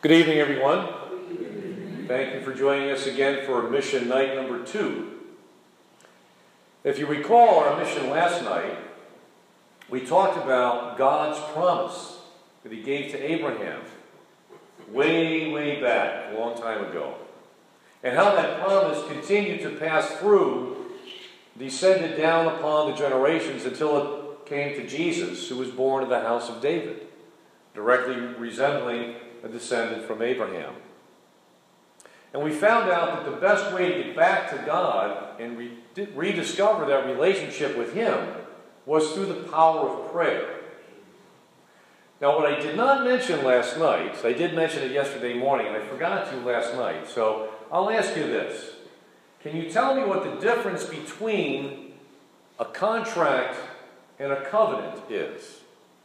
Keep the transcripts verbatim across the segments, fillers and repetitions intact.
Good evening, everyone. Thank you for joining us again for mission night number two. If you recall our mission last night, we talked about God's promise that He gave to Abraham way, way back, a long time ago, and how that promise continued to pass through, descended down upon the generations until it came to Jesus, who was born of the house of David, directly resembling a descendant from Abraham. And we found out that the best way to get back to God and re rediscover that relationship with Him was through the power of prayer. Now, what I did not mention last night, I did mention it yesterday morning, and I forgot to last night, so I'll ask you this. Can you tell me what the difference between a contract and a covenant is?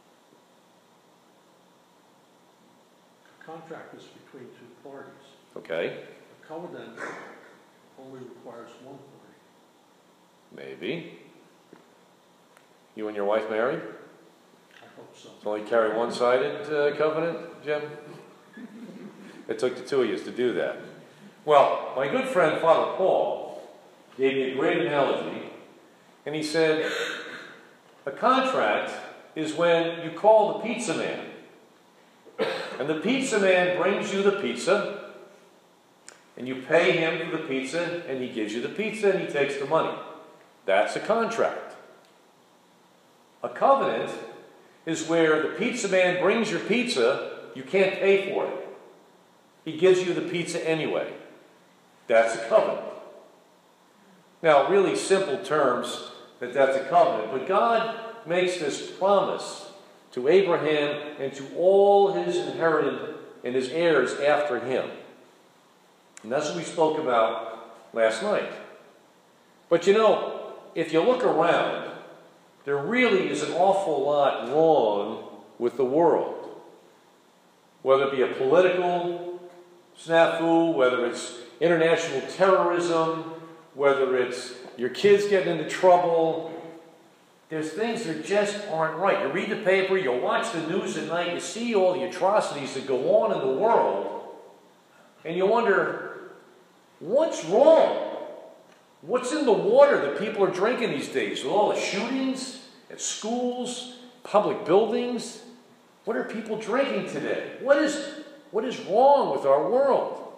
Contract is between two parties. Okay. A covenant only requires one party. Maybe. You and your wife married? I hope so. It's only carry one-sided uh, covenant, Jim? It took the two of you to do that. Well, my good friend Father Paul gave me a great analogy, and he said, a contract is when you call the pizza man. And the pizza man brings you the pizza, and you pay him for the pizza, and he gives you the pizza, and he takes the money. That's a contract. A covenant is where the pizza man brings your pizza, you can't pay for it. He gives you the pizza anyway. That's a covenant. Now, really simple terms that that's a covenant, but God makes this promise to Abraham and to all his inherited and his heirs after him. And that's what we spoke about last night. But you know, if you look around, there really is an awful lot wrong with the world. Whether it be a political snafu, whether it's international terrorism, whether it's your kids getting into trouble, there's things that just aren't right. You read the paper, you watch the news at night, you see all the atrocities that go on in the world, and you wonder, what's wrong? What's in the water that people are drinking these days? With all the shootings at schools, public buildings, what are people drinking today? What is, what is wrong with our world?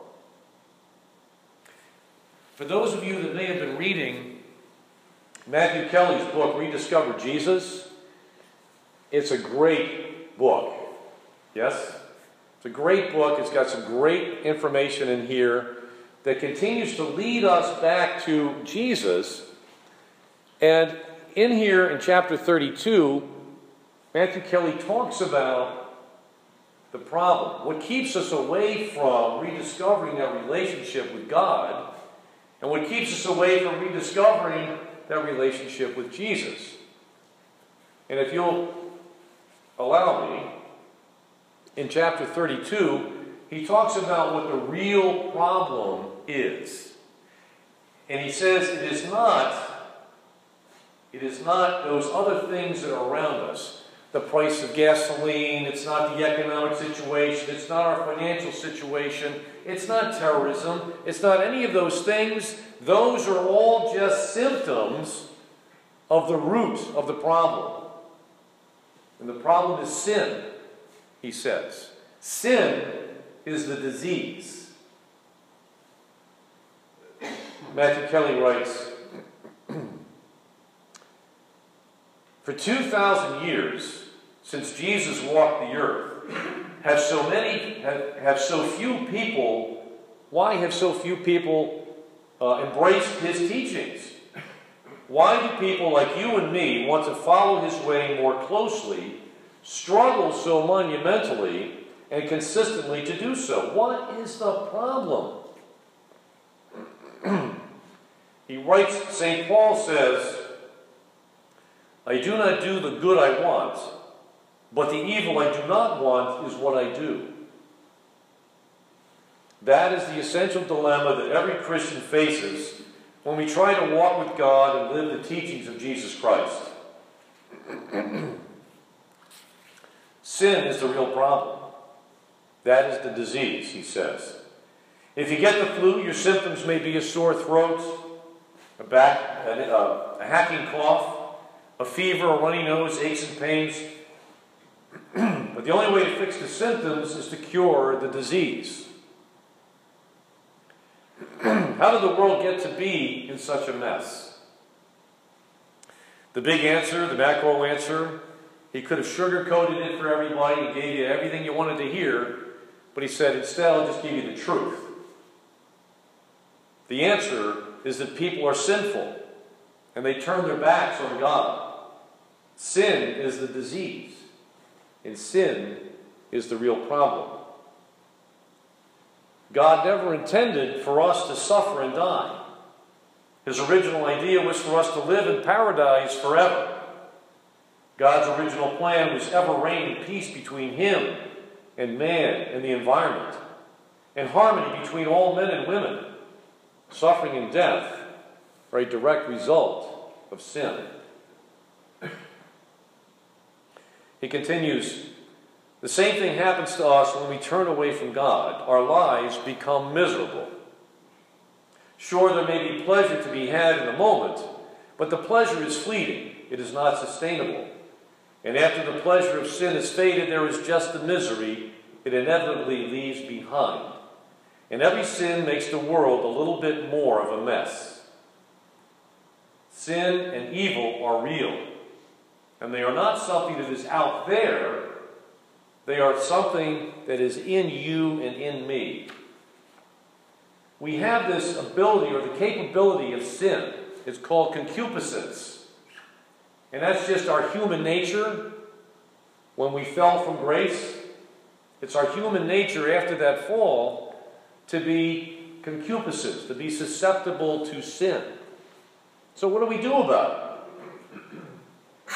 For those of you that may have been reading Matthew Kelly's book, Rediscover Jesus, it's a great book. Yes? It's a great book. It's got some great information in here that continues to lead us back to Jesus. And in here, in chapter thirty-two, Matthew Kelly talks about the problem. What keeps us away from rediscovering that relationship with God, and what keeps us away from rediscovering that relationship with Jesus. And if you'll allow me, in chapter thirty-two, he talks about what the real problem is. And he says it is not, it is not those other things that are around us. The price of gasoline, it's not the economic situation, it's not our financial situation, it's not terrorism, it's not any of those things. Those are all just symptoms of the root of the problem. And the problem is sin, he says. Sin is the disease. Matthew Kelly writes, for two thousand years, since Jesus walked the earth, have so many, have, have so few people, why have so few people uh, embraced his teachings? Why do people like you and me want to follow his way more closely, struggle so monumentally and consistently to do so? What is the problem? He writes, Saint Paul says, I do not do the good I want, but the evil I do not want is what I do. That is the essential dilemma that every Christian faces when we try to walk with God and live the teachings of Jesus Christ. Sin is the real problem. That is the disease, he says. If you get the flu, your symptoms may be a sore throat, a back, a, a hacking cough, a fever, a runny nose, aches and pains. But the only way to fix the symptoms is to cure the disease. How did the world get to be in such a mess? The big answer, the macro answer, he could have sugar-coated it for everybody and gave you everything you wanted to hear, but he said, instead, I'll just give you the truth. The answer is that people are sinful, and they turn their backs on God. Sin is the disease, and sin is the real problem. God never intended for us to suffer and die. His original idea was for us to live in paradise forever. God's original plan was ever reign in peace between him and man and the environment, and harmony between all men and women. Suffering and death are a direct result of sin. He continues, the same thing happens to us when we turn away from God. Our lives become miserable. Sure, there may be pleasure to be had in the moment, but the pleasure is fleeting. It is not sustainable. And after the pleasure of sin is faded, there is just the misery it inevitably leaves behind. And every sin makes the world a little bit more of a mess. Sin and evil are real. And they are not something that is out there. They are something that is in you and in me. We have this ability or the capability of sin. It's called concupiscence. And that's just our human nature when we fell from grace. It's our human nature after that fall to be concupiscent, to be susceptible to sin. So what do we do about it?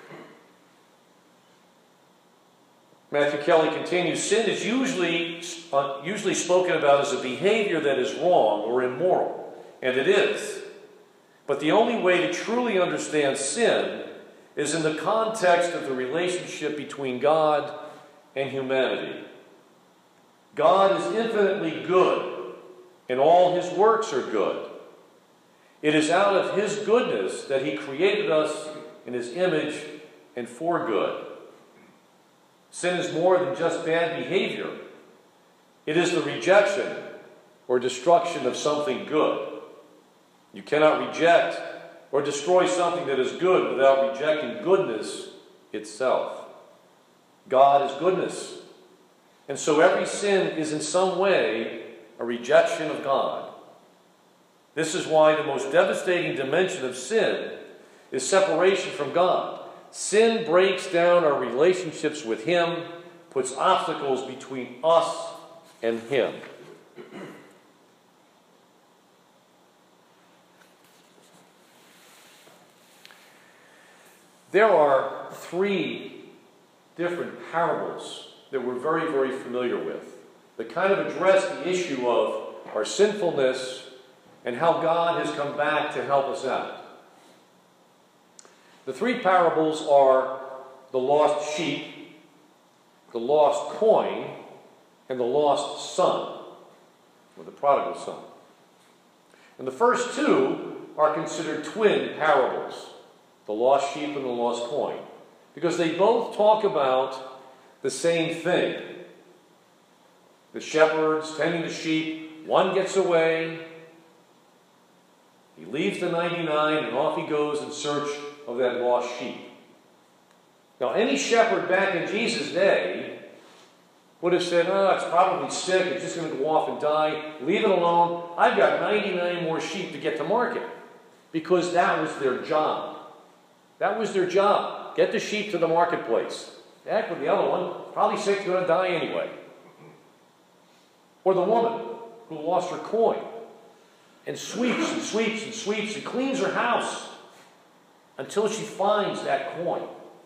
Matthew Kelly continues, sin is usually, uh, usually spoken about as a behavior that is wrong or immoral, and it is. But the only way to truly understand sin is in the context of the relationship between God and humanity. God is infinitely good, and all his works are good. It is out of his goodness that he created us in his image and for good. Sin is more than just bad behavior. It is the rejection or destruction of something good. You cannot reject or destroy something that is good without rejecting goodness itself. God is goodness. And so every sin is in some way a rejection of God. This is why the most devastating dimension of sin is separation from God. Sin breaks down our relationships with him, puts obstacles between us and him. There are three different parables that we're very, very familiar with that kind of address the issue of our sinfulness and how God has come back to help us out. The three parables are the lost sheep, the lost coin, and the lost son, or the prodigal son. And the first two are considered twin parables, the lost sheep and the lost coin, because they both talk about the same thing. The shepherds tending the sheep, one gets away, he leaves the ninety-nine, and off he goes in search of that lost sheep. Now, any shepherd back in Jesus' day would have said, oh, it's probably sick, it's just going to go off and die, leave it alone, I've got ninety-nine more sheep to get to market. Because that was their job. That was their job. Get the sheep to the marketplace. Heck with the other one, probably sick, going to die anyway. Or the woman who lost her coin and sweeps and sweeps and sweeps and cleans her house until she finds that coin.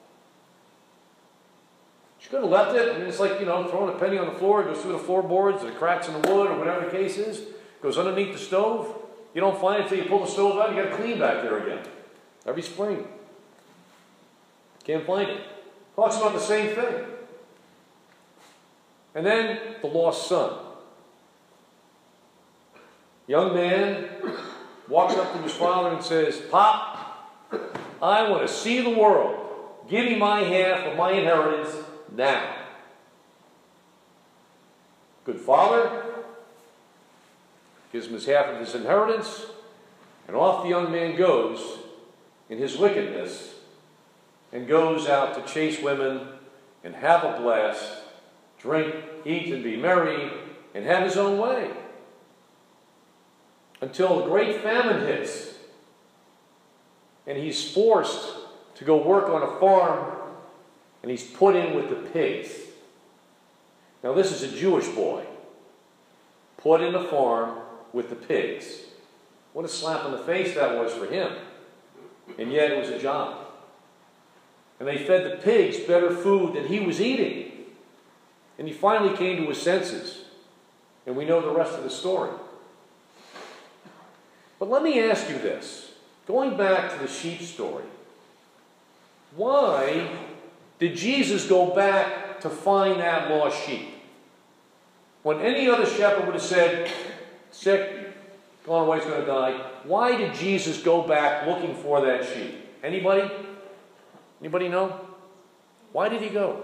She could have left it. I mean, it's like, you know, throwing a penny on the floor. It goes through the floorboards, the cracks in the wood, or whatever the case is. It goes underneath the stove. You don't find it until you pull the stove out. You got to clean back there again. Every spring. Can't find it. Talks about the same thing. And then the lost son. Young man walks up to his father and says, "Pop, I want to see the world. Give me my half of my inheritance now." Good father gives him his half of his inheritance, and off the young man goes in his wickedness and goes out to chase women and have a blast, drink, eat, and be merry, and have his own way. Until a great famine hits, and he's forced to go work on a farm, and he's put in with the pigs. Now this is a Jewish boy, put in the farm with the pigs. What a slap in the face that was for him. And yet it was a job. And they fed the pigs better food than he was eating. And he finally came to his senses. And we know the rest of the story. But let me ask you this. Going back to the sheep story. Why did Jesus go back to find that lost sheep? When any other shepherd would have said, "Sick, gone away, he's going to die." Why did Jesus go back looking for that sheep? Anybody? Anybody know? Why did he go?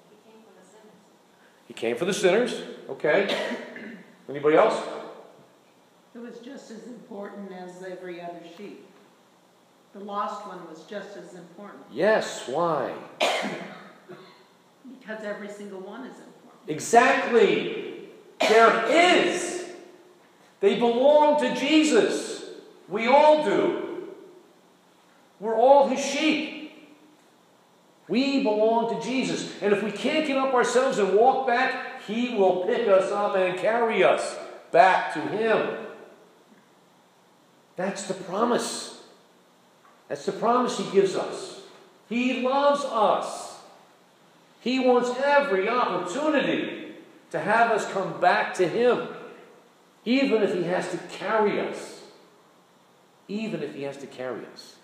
He came for the sinners. He came for the sinners. Okay. Anybody else? It was just as important as every other sheep. The lost one was just as important. Yes, why? Because every single one is important. Exactly. There is. They belong to Jesus. We all do. We're all his sheep. We belong to Jesus. And if we can't get up ourselves and walk back, he will pick us up and carry us back to him. That's the promise. That's the promise he gives us. He loves us. He wants every opportunity to have us come back to him, even if he has to carry us. Even if he has to carry us.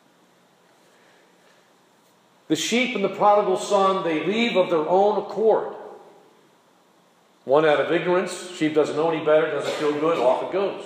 The sheep and the prodigal son, they leave of their own accord. One out of ignorance, sheep doesn't know any better, doesn't feel good, off it goes.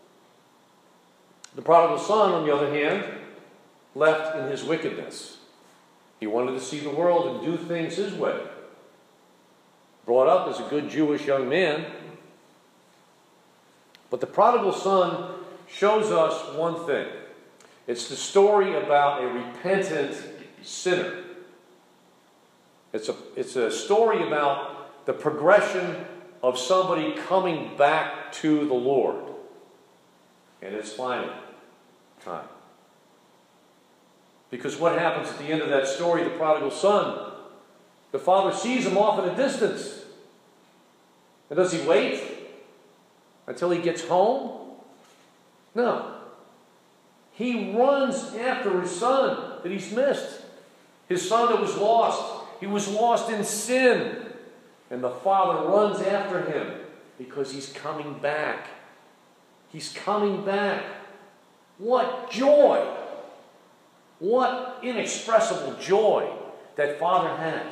The prodigal son, on the other hand, left in his wickedness. He wanted to see the world and do things his way. Brought up as a good Jewish young man. But the prodigal son shows us one thing. It's the story about a repentant sinner. It's a, it's a story about the progression of somebody coming back to the Lord. And it's final time. Because what happens at the end of that story, the prodigal son, the father sees him off in a distance. And does he wait until he gets home? No. He runs after his son that he's missed. His son that was lost. He was lost in sin. And the father runs after him because he's coming back. He's coming back. What joy! What inexpressible joy that father has.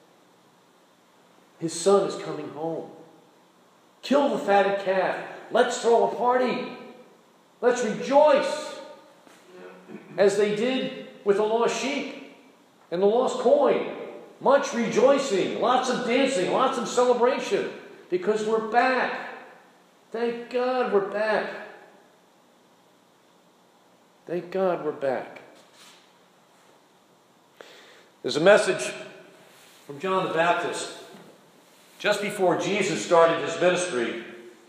His son is coming home. Kill the fatted calf. Let's throw a party. Let's rejoice. As they did with the lost sheep and the lost coin. Much rejoicing, lots of dancing, lots of celebration. Because we're back. Thank God we're back. Thank God we're back. There's a message from John the Baptist just before Jesus started his ministry.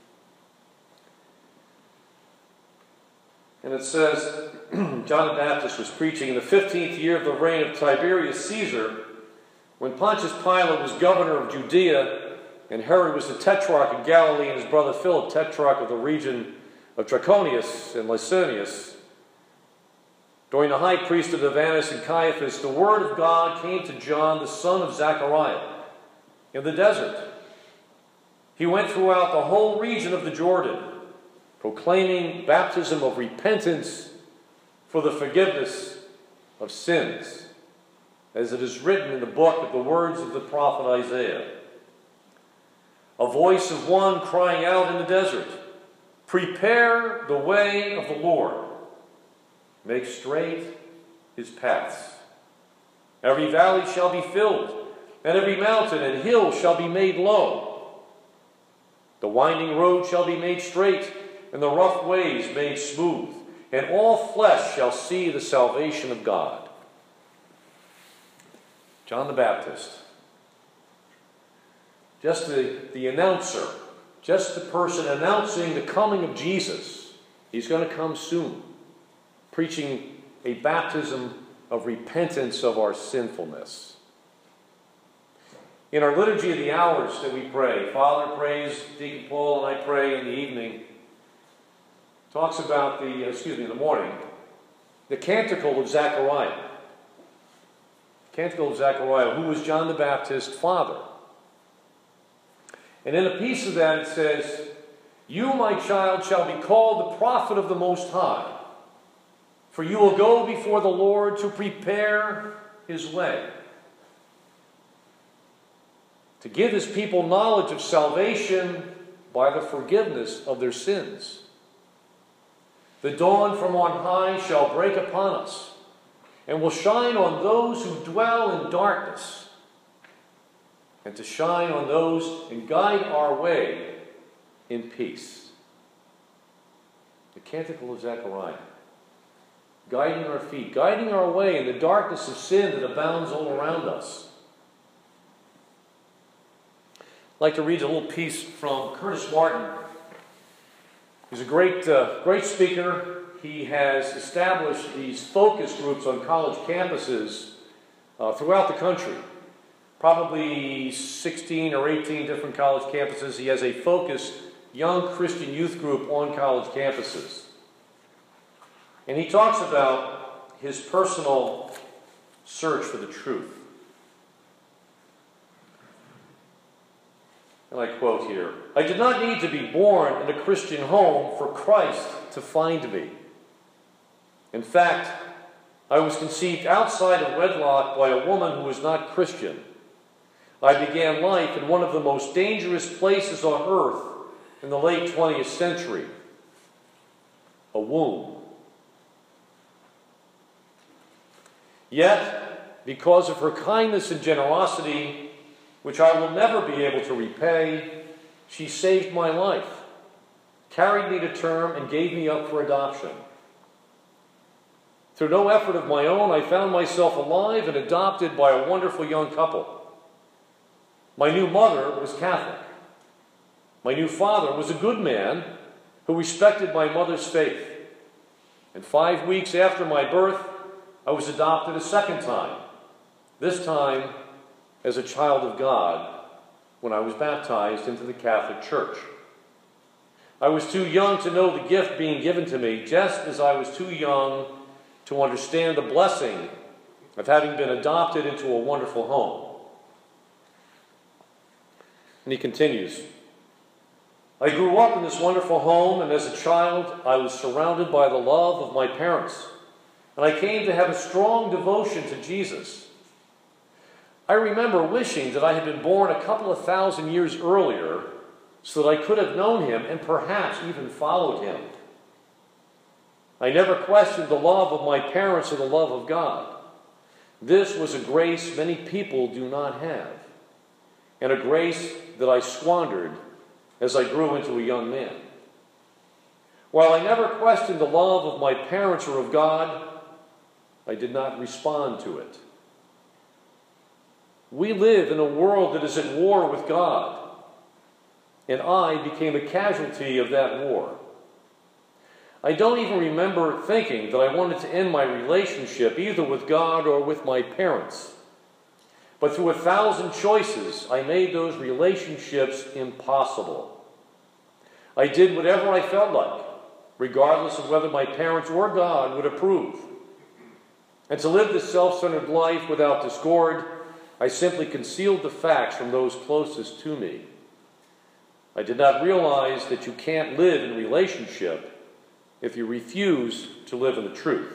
And it says, John the Baptist was preaching in the fifteenth year of the reign of Tiberius Caesar, when Pontius Pilate was governor of Judea, and Herod was the tetrarch of Galilee, and his brother Philip, tetrarch of the region of Trachonius and Lysanias. During the high priesthood of Annas and Caiaphas, the word of God came to John, the son of Zechariah, in the desert. He went throughout the whole region of the Jordan, proclaiming baptism of repentance for the forgiveness of sins, as it is written in the book of the words of the prophet Isaiah. a voice of one crying out in the desert, prepare the way of the Lord, make straight his paths. Every valley shall be filled, and every mountain and hill shall be made low. The winding road shall be made straight, and the rough ways made smooth, and all flesh shall see the salvation of God. John the Baptist, just the, the announcer, just the person announcing the coming of Jesus. He's going to come soon, preaching a baptism of repentance of our sinfulness. In our Liturgy of the Hours that we pray, Father prays, Deacon Paul and I pray in the evening, talks about the, excuse me, in the morning, the Canticle of Zechariah. Canticle of Zechariah, who was John the Baptist's father. And in a piece of that it says, you, my child, shall be called the prophet of the Most High, for you will go before the Lord to prepare his way, to give his people knowledge of salvation by the forgiveness of their sins. The dawn from on high shall break upon us, and will shine on those who dwell in darkness, and to shine on those and guide our way in peace. The Canticle of Zechariah, guiding our feet, guiding our way in the darkness of sin that abounds all around us. I'd like to read a little piece from Curtis Martin. He's a great, uh, great speaker. He has established these focus groups on college campuses uh, throughout the country. Probably sixteen or eighteen different college campuses. He has a focused young Christian youth group on college campuses. And he talks about his personal search for the truth. And I quote here, I did not need to be born in a Christian home for Christ to find me. In fact, I was conceived outside of wedlock by a woman who was not Christian. I began life in one of the most dangerous places on earth in the late twentieth century, a womb. Yet, because of her kindness and generosity, which I will never be able to repay, she saved my life, carried me to term, and gave me up for adoption. Through no effort of my own, I found myself alive and adopted by a wonderful young couple. My new mother was Catholic. My new father was a good man who respected my mother's faith. And five weeks after my birth, I was adopted a second time, this time as a child of God when I was baptized into the Catholic Church. I was too young to know the gift being given to me, just as I was too young to understand the blessing of having been adopted into a wonderful home. And he continues, I grew up in this wonderful home, and as a child, I was surrounded by the love of my parents, and I came to have a strong devotion to Jesus. I remember wishing that I had been born a couple of thousand years earlier so that I could have known him and perhaps even followed him. I never questioned the love of my parents or the love of God. This was a grace many people do not have, and a grace that I squandered as I grew into a young man. While I never questioned the love of my parents or of God, I did not respond to it. We live in a world that is at war with God, and I became a casualty of that war. I don't even remember thinking that I wanted to end my relationship either with God or with my parents. But through a thousand choices, I made those relationships impossible. I did whatever I felt like, regardless of whether my parents or God would approve. And to live this self-centered life without discord, I simply concealed the facts from those closest to me. I did not realize that you can't live in relationship if you refuse to live in the truth.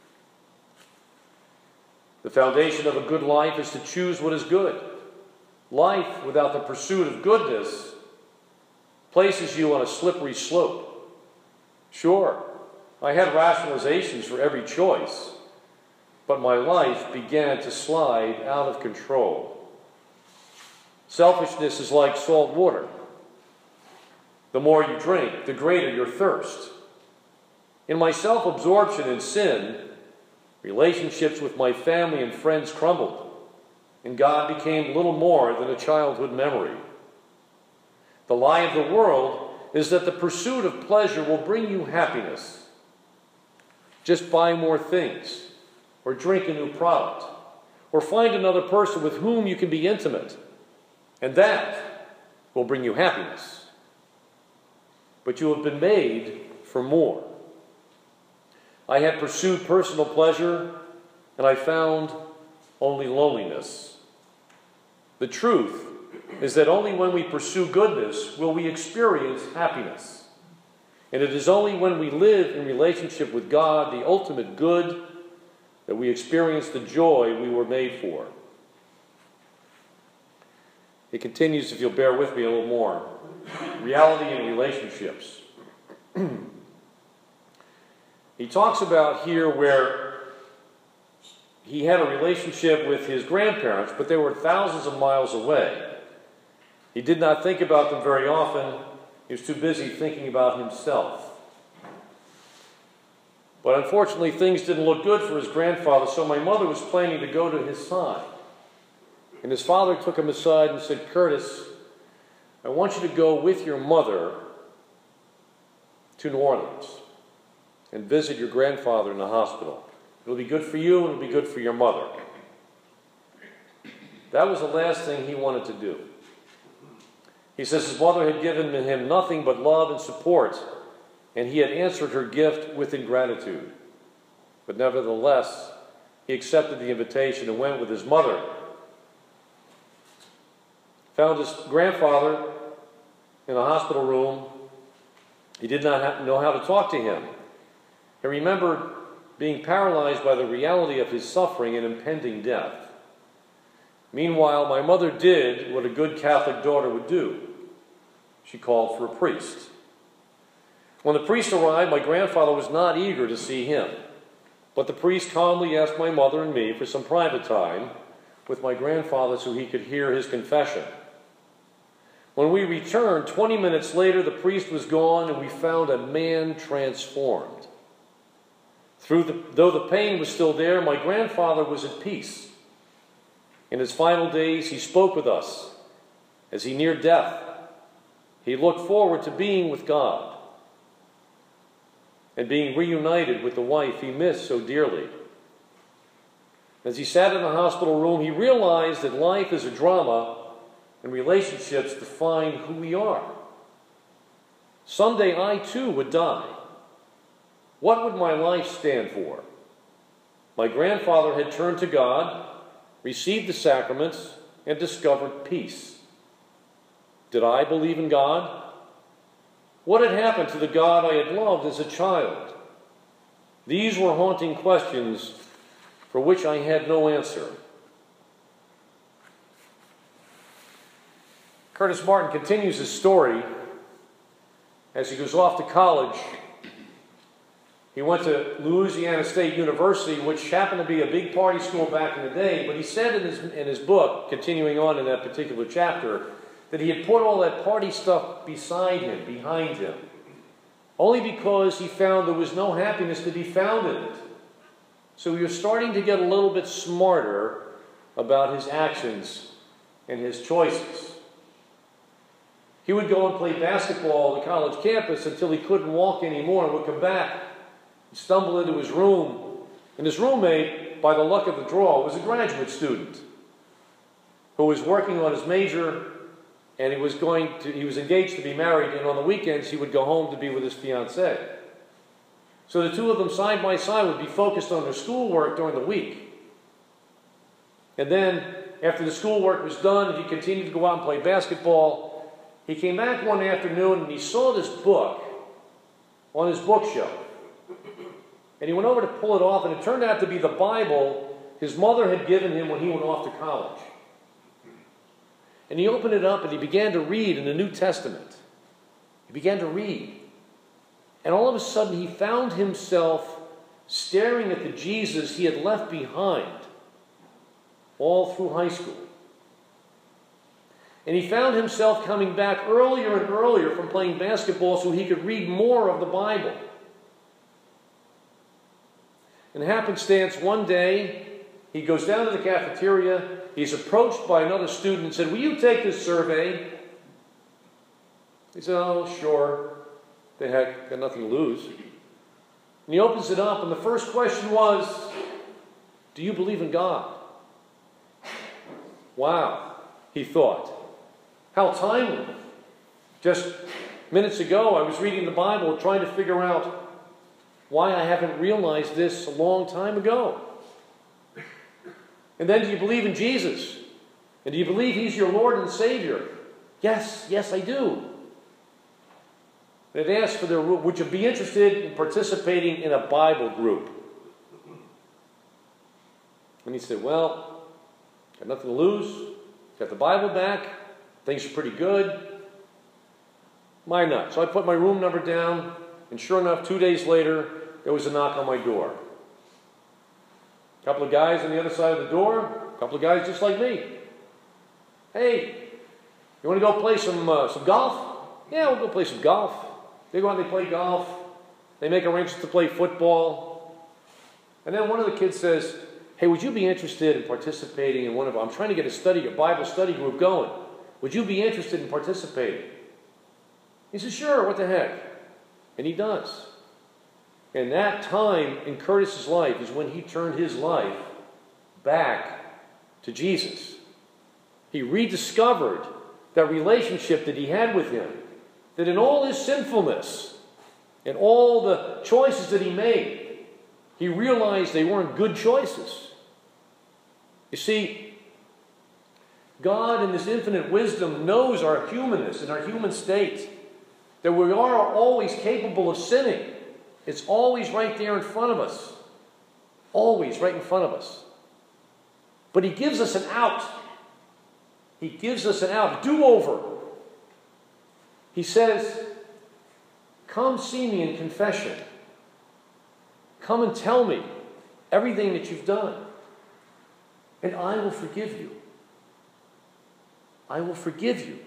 The foundation of a good life is to choose what is good. Life without the pursuit of goodness places you on a slippery slope. Sure, I had rationalizations for every choice, but my life began to slide out of control. Selfishness is like salt water. The more you drink, the greater your thirst. In my self-absorption in sin, relationships with my family and friends crumbled, and God became little more than a childhood memory. The lie of the world is that the pursuit of pleasure will bring you happiness. Just buy more things, or drink a new product, or find another person with whom you can be intimate, and that will bring you happiness. But you have been made for more. I had pursued personal pleasure, and I found only loneliness. The truth is that only when we pursue goodness will we experience happiness. And it is only when we live in relationship with God, the ultimate good, that we experience the joy we were made for. It continues, if you'll bear with me a little more. Reality in relationships. He talks about here where he had a relationship with his grandparents, but they were thousands of miles away. He did not think about them very often. He was too busy thinking about himself. But unfortunately, things didn't look good for his grandfather, so my mother was planning to go to his side. And his father took him aside and said, "Curtis, I want you to go with your mother to New Orleans and visit your grandfather in the hospital. It'll be good for you and it'll be good for your mother." That was the last thing he wanted to do. He says his mother had given him nothing but love and support, and he had answered her gift with ingratitude. But nevertheless, he accepted the invitation and went with his mother. Found his grandfather in a hospital room. He did not have, know how to talk to him. He remembered being paralyzed by the reality of his suffering and impending death. Meanwhile, my mother did what a good Catholic daughter would do. She called for a priest. When the priest arrived, my grandfather was not eager to see him, but the priest calmly asked my mother and me for some private time with my grandfather so he could hear his confession. When we returned, twenty minutes later, the priest was gone, and we found a man transformed. Through the, though the pain was still there, my grandfather was at peace. In his final days, he spoke with us. As he neared death, he looked forward to being with God and being reunited with the wife he missed so dearly. As he sat in the hospital room, he realized that life is a drama and relationships define who we are. Someday I too would die. What would my life stand for? My grandfather had turned to God, received the sacraments, and discovered peace. Did I believe in God? What had happened to the God I had loved as a child? These were haunting questions for which I had no answer. Curtis Martin continues his story as he goes off to college. He went to Louisiana State University, which happened to be a big party school back in the day, but he said in his, in his book, continuing on in that particular chapter, that he had put all that party stuff beside him, behind him, only because he found there was no happiness to be found in it. So he was starting to get a little bit smarter about his actions and his choices. He would go and play basketball on the college campus until he couldn't walk anymore and would come back and stumble into his room. And his roommate, by the luck of the draw, was a graduate student who was working on his major, and he was going to, he was engaged to be married, and on the weekends he would go home to be with his fiancée. So the two of them side by side would be focused on their schoolwork during the week. And then, after the schoolwork was done, and he continued to go out and play basketball, he came back one afternoon and he saw this book on his bookshelf. And he went over to pull it off, and it turned out to be the Bible his mother had given him when he went off to college. And he opened it up and he began to read in the New Testament. He began to read. And all of a sudden he found himself staring at the Jesus he had left behind all through high school. And he found himself coming back earlier and earlier from playing basketball so he could read more of the Bible. And happenstance, one day, he goes down to the cafeteria. He's approached by another student and said, "Will you take this survey?" He said, "Oh, sure. The heck, got nothing to lose." And he opens it up, and the first question was, "Do you believe in God?" Wow, he thought. How timely. Just minutes ago, I was reading the Bible trying to figure out why I haven't realized this a long time ago. And then, do you believe in Jesus? And do you believe He's your Lord and Savior? Yes, yes, I do. And it asked for their, would you be interested in participating in a Bible group? And he said, well, got nothing to lose. Got the Bible back. Things are pretty good. Why not? So I put my room number down, and sure enough, two days later, there was a knock on my door. A couple of guys on the other side of the door, a couple of guys just like me. "Hey, you want to go play some uh, some golf?" "Yeah, we'll go play some golf." They go out and they play golf. They make arrangements to play football. And then one of the kids says, "Hey, would you be interested in participating in one of, I'm trying to get a study, a Bible study group going. Would you be interested in participating?" He says, "Sure, what the heck?" And he does. And that time in Curtis's life is when he turned his life back to Jesus. He rediscovered that relationship that he had with Him. That in all his sinfulness and all the choices that he made, he realized they weren't good choices. You see, God in His infinite wisdom knows our humanness and our human state. That we are always capable of sinning. It's always right there in front of us. Always right in front of us. But He gives us an out. He gives us an out, a do-over. He says, "Come see me in confession. Come and tell me everything that you've done. And I will forgive you. I will forgive you."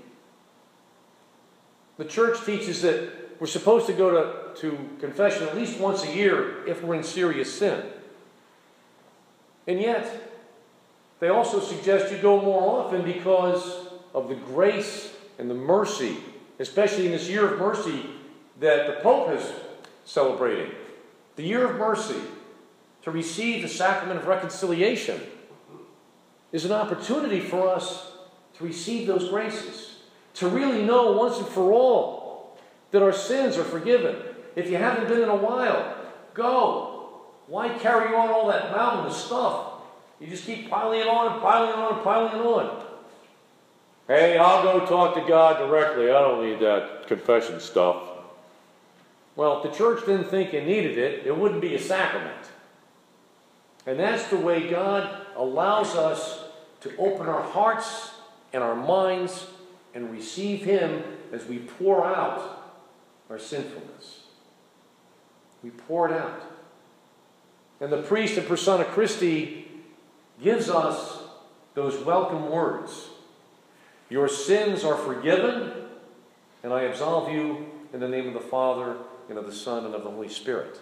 The church teaches that we're supposed to go to, to confession at least once a year if we're in serious sin. And yet, they also suggest you go more often because of the grace and the mercy, especially in this year of mercy that the Pope is celebrating. The year of mercy, to receive the sacrament of reconciliation, is an opportunity for us to receive those graces. To really know once and for all that our sins are forgiven. If you haven't been in a while, go. Why carry on all that mountain of stuff? You just keep piling it on and piling it on and piling it on. "Hey, I'll go talk to God directly. I don't need that confession stuff." Well, if the church didn't think you needed it, it wouldn't be a sacrament. And that's the way God allows us to open our hearts and our minds and receive Him as we pour out our sinfulness. We pour it out. And the priest in persona Christi gives us those welcome words. "Your sins are forgiven, and I absolve you in the name of the Father, and of the Son, and of the Holy Spirit."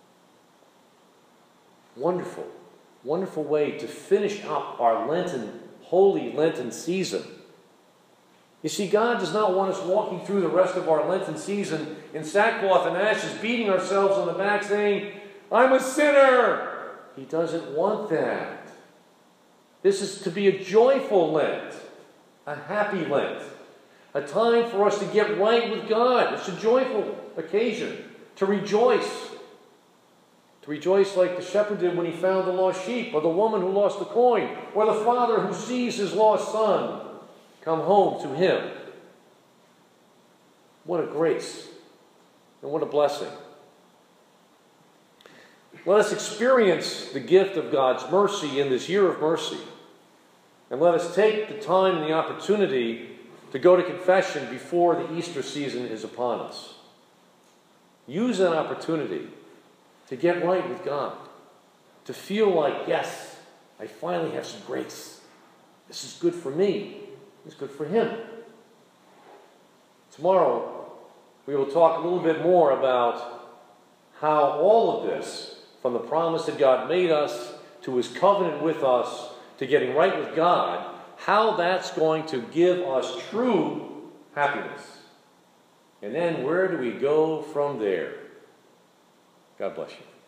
Wonderful, wonderful way to finish up our Lenten, holy Lenten season. You see, God does not want us walking through the rest of our Lenten season in sackcloth and ashes, beating ourselves on the back saying, "I'm a sinner." He doesn't want that. This is to be a joyful Lent, a happy Lent, a time for us to get right with God. It's a joyful occasion to rejoice. To rejoice like the shepherd did when he found the lost sheep, or the woman who lost the coin, or the father who sees his lost son come home to him. What a grace and what a blessing. Let us experience the gift of God's mercy in this year of mercy. And let us take the time and the opportunity to go to confession before the Easter season is upon us. Use that opportunity to get right with God, to feel like, yes, I finally have some grace. This is good for me. It's good for him. Tomorrow, we will talk a little bit more about how all of this, from the promise that God made us, to his covenant with us, to getting right with God, how that's going to give us true happiness. And then where do we go from there? God bless you.